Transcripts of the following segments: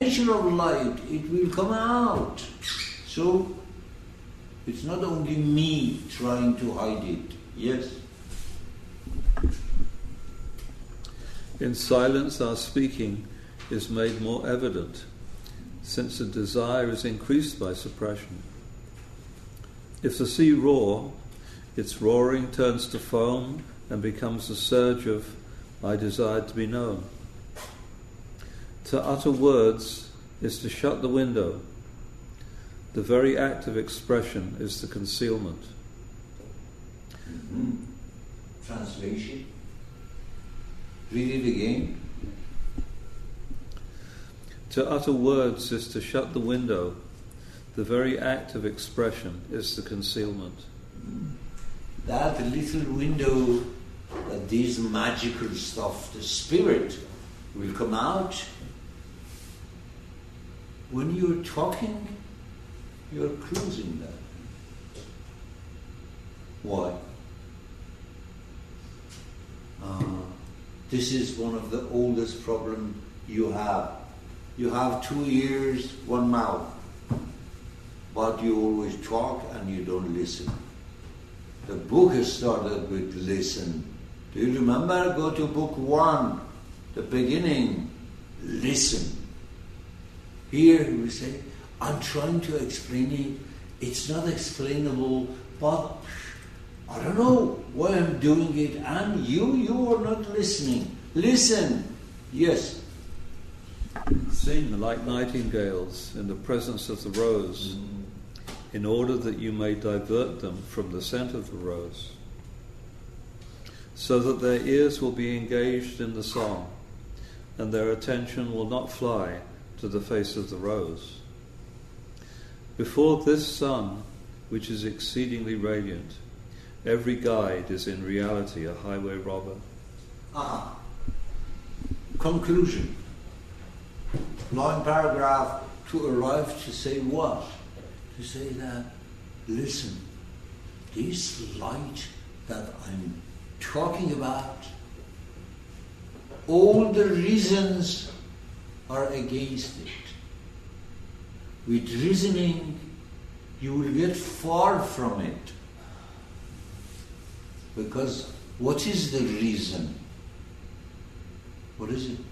nature of light, it will come out. So, it's not only me trying to hide it. Yes? In silence our speaking is made more evident, since the desire is increased by suppression. If the sea roar, its roaring turns to foam and becomes a surge of "I desired to be known." To utter words is to shut the window. The very act of expression is the concealment. Mm-hmm. Translation. Read it again. To utter words is to shut the window. The very act of expression is the concealment. That little window, that this magical stuff, the spirit, will come out. When you're talking, you're closing that. Why? This is one of the oldest problems you have. You have 2 ears, 1 mouth, but you always talk and you don't listen. The book has started with listen. Do you remember? Go to book 1, the beginning. Listen. Here we say, I'm trying to explain it. It's not explainable, but I don't know why I'm doing it. And you are not listening. Listen. Yes. Sing like nightingales in the presence of the rose, in order that you may divert them from the scent of the rose, so that their ears will be engaged in the song, and their attention will not fly to the face of the rose. Before this sun, which is exceedingly radiant, every guide is in reality a highway robber. Conclusion. Long paragraph to arrive to say what? To say that, listen, this light that I'm talking about, all the reasons are against it. With reasoning, you will get far from it. Because what is the reason? What is it?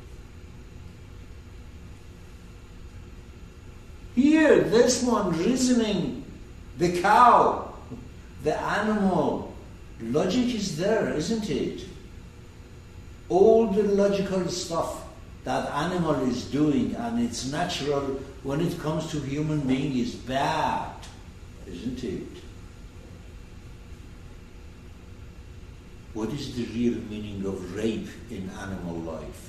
Here, this one, reasoning, the cow, the animal, logic is there, isn't it? All the logical stuff that animal is doing, and it's natural, when it comes to human being, is bad, isn't it? What is the real meaning of rape in animal life?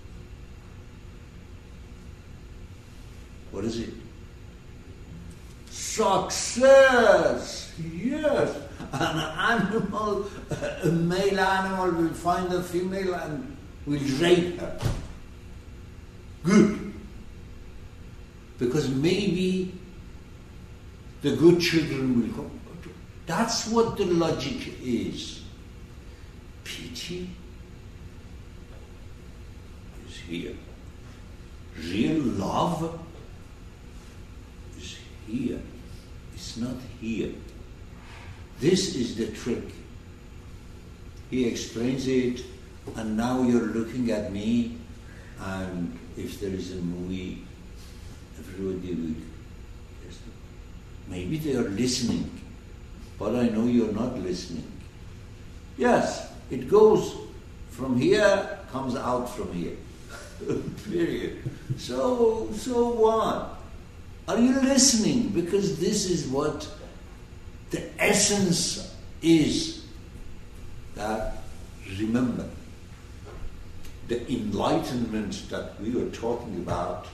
What is it? Success! Yes! An animal, a male animal will find a female and will rape her. Good. Because maybe the good children will come. That's what the logic is. Pity is here. Real love is here. It's not here. This is the trick. He explains it, and now you're looking at me, and if there is a movie, everybody will. Maybe they are listening, but I know you're not listening. Yes, it goes from here, comes out from here. Period. So what? Are you listening? Because this is what the essence is. That, remember, the enlightenment that we were talking about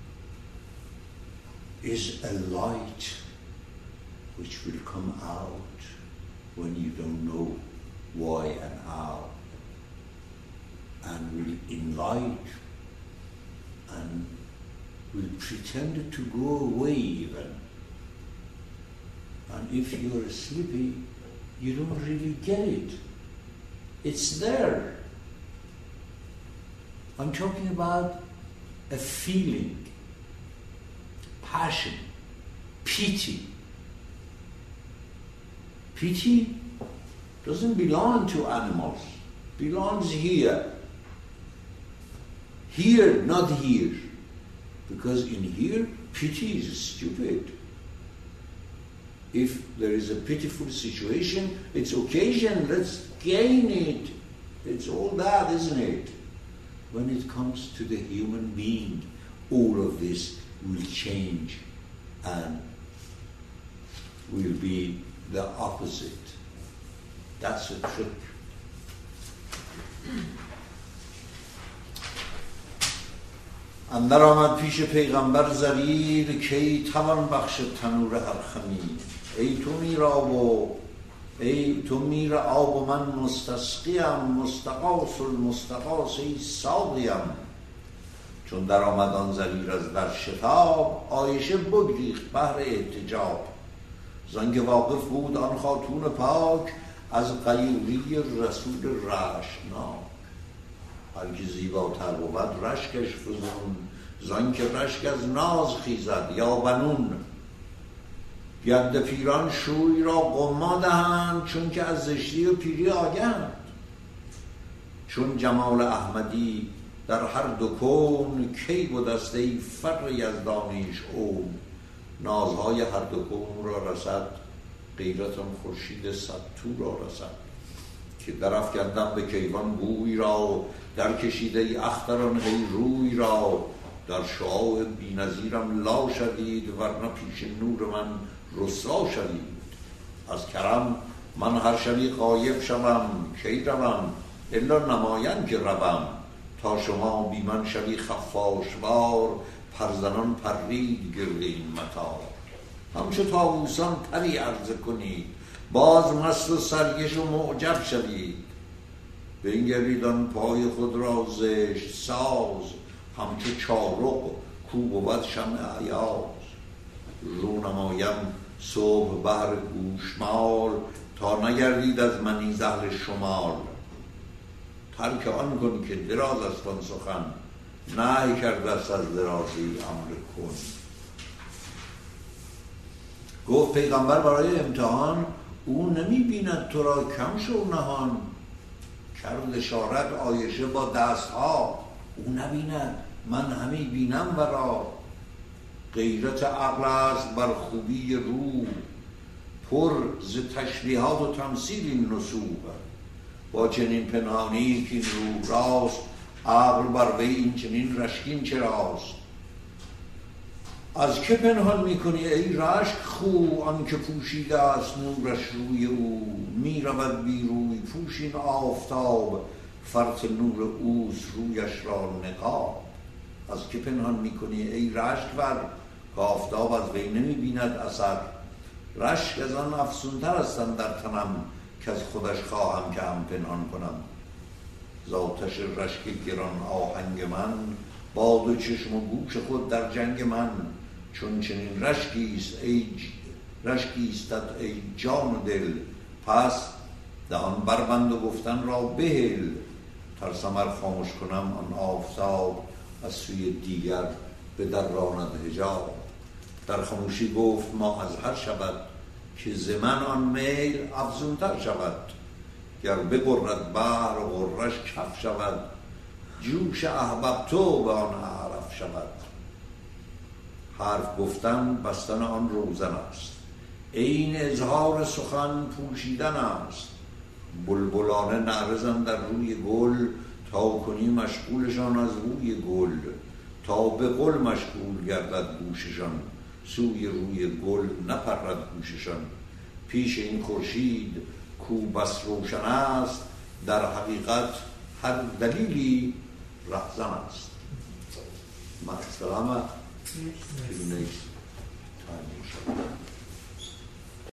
is a light which will come out when you don't know why and how, and will enlighten and will pretend to go away even. And if you're sleepy, you don't really get it. It's there. I'm talking about a feeling. passion, pity. Pity doesn't belong to animals, belongs here. Here, not here. Because in here, pity is stupid. If there is a pitiful situation, it's occasion, let's gain it. It's all that, isn't it? When it comes to the human being, all of this will change and will be the opposite. That's a trick. اندر آمد پیش پیغمبر زریر کی توان بخش تنور هر خمیر ای تو میر آب و من مستسقیم مستغاث المستغاث ای ساقیم. چون در آمد آن زریر از در شتاب عایشه بگریخت بهر احتجاب. زانکه واقف بود آن خاتون پاک از غیوری رسول رشناک. هر که زیباتر بود رشکش فزون زانکه رشک از ناز خیزد یا بنون. گرد پیران شوی را قما دهند چون که از زشتی و پیری آگند. چون جمال احمدی در هر دو کون کی بودست ای فر یزدانیش اون. نازهای هر دو کون را رسد غیرت آن خورشید صدتو را رسد. که در افکندم به کیوان بوی را در کشیده ای اختران ای روی را. در شعاع بی نظیرم لا شدید ورنه پیش نور من رسوا شدید. از کرم من هر شبی غایب شوم کی روم الا نماین که روم. تا شما بی من شبی خفاشوار پرزنان پرید گرد این مطار. همچو طاووسان پری عرضه کنید باز مست و سرگش و معجب شوید. بنگرید آن پای خود را زشت ساز همچو چارق کو بود شمع ایاز. رو نمایم صبح بهر گوشمال تا نگردید از منی زهر شمال. ترک آن کن که دراز است آن سخن نهی کرده است از درازی امر کن. گفت پیغمبر برای امتحان او نمی بیند تو را کم شو نهان. کرد اشارت عایشه با دستها او نبیند من همی بینم ورا. غیرت عقل است بر خوبی روح پر ز تشبیهات و تمثیل این نسوح. با چنین پنهانی که این روح راست عقل بر وی این چنین رشکین چراست. از که پنهان میکنی ای رشک خو آن که پوشیده است نورش روی او. میرود بی روی پوشین آفتاب فرط نور اوست رویش را نقاب. از که پنهان میکنی ای رشک ور که آفتاب از وی نمیبیند اثر. رشک از آن افسونتر هستم در تنم که از خودش خواهم که هم پنهان کنم. زاتش رشک گران آهنگ من با دو چشم و گوش خود در جنگ من. چون چنین رشکیستت ای جان و دل پس دهان بربند و گفتن را بهل. ترسم ار خاموش کنم آن آفتاب از سوی دیگر به در راند حجاب. در خاموشی گفت ما از هر شود که ز من آن میل افزونتر شود. گر بغرد بحر و غرش کف شود جوش احببتو به آن اعرف شود. حرف گفتن بستن آن روزن است عین اظهار سخن پوشیدن است. بلبلانه نعره زن در روی گل تا کنی مشغولشان از روی گل. تا به گل مشغول گردد گوششان سوی روی گل نپرد گوششان. پیش این خورشید کو بس روشن است در حقیقت هر دلیلی رهزن است. مع السلامه. Till next time.